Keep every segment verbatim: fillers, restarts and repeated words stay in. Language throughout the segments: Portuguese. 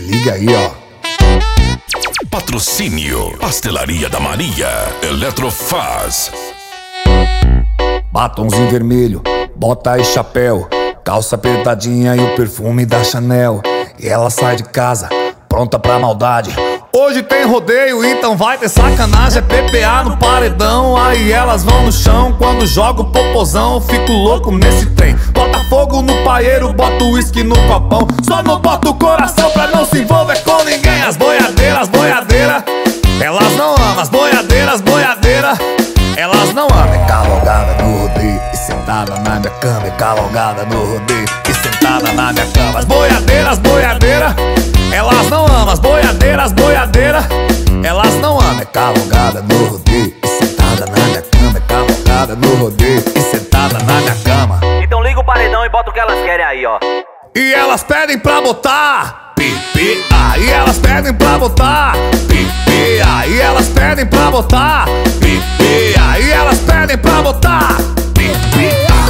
liga aí, ó. Patrocínio Pastelaria da Maria, Eletrofaz. Batomzinho vermelho, bota e chapéu, calça apertadinha e o perfume da Chanel. E ela sai de casa, pronta pra maldade. Hoje tem rodeio, então vai ter sacanagem. É P P A no paredão, aí elas vão no chão. Quando jogo o popozão, fico louco nesse trem. Bota fogo no paeiro, bota o uísque no copão. Só não bota o coração pra não se envolver com ninguém. As boiadeiras, boiadeira, elas não amam. As boiadeiras, boiadeira, elas não amam. É cavalgada no rodeio e sentada na minha cama. É cavalgada no rodeio e sentada na minha cama. As boiadeiras, boiadeira, elas não amam. As boiadeiras, boiadeira, elas não amam. É cavalgada no rodeio e sentada na minha cama. É cavalgada no rodeio e sentada na minha cama. Então liga o paredão e bota o que elas querem aí, ó. E elas pedem pra botar P P A. E elas pedem pra botar P P A. E elas pedem pra botar P P A. E elas pedem pra botar P P A.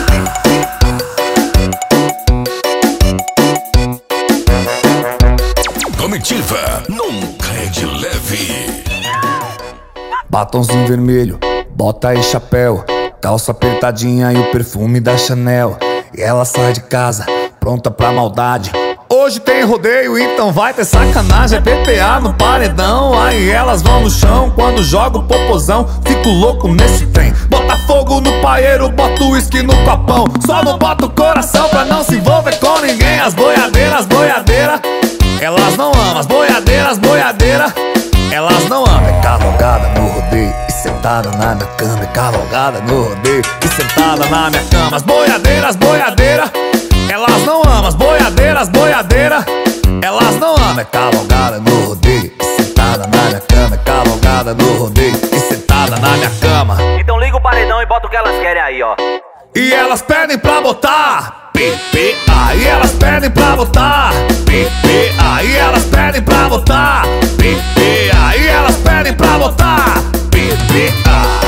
Comitiva nunca é de leve. Batomzinho vermelho, bota e chapéu, calça apertadinha e o perfume da Chanel. E ela sai de casa, pronta pra maldade. Hoje tem rodeio, então vai ter sacanagem. É P P A no paredão, aí elas vão no chão. Quando jogo o popozão, fico louco nesse trem. Bota fogo no paeiro, bota o uísque no copão. Só não bota o coração pra não se envolver com ninguém. As boiadeiras, boiadeira, elas não amam. As boiadeiras, boiadeira, elas não amam. É cavalgada no rodeio e sentada na minha cama. É cavalgada no rodeio e sentada na minha cama. As boiadeiras, boiadeira, elas não amam. As boiadeiras, boiadeira, elas não amam. É cavalgada no rodeio e sentada na minha cama. É cavalgada no rodeio e sentada na minha cama. Então liga o paredão e bota o que elas querem aí, ó. E elas pedem pra botar P P A. E elas pedem pra botar P P A. E elas pedem pra botar P P A. E elas pedem pra botar P P A.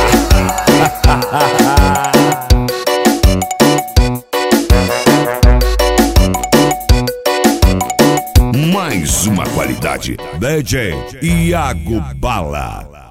Mais uma qualidade. D J Iago Bala.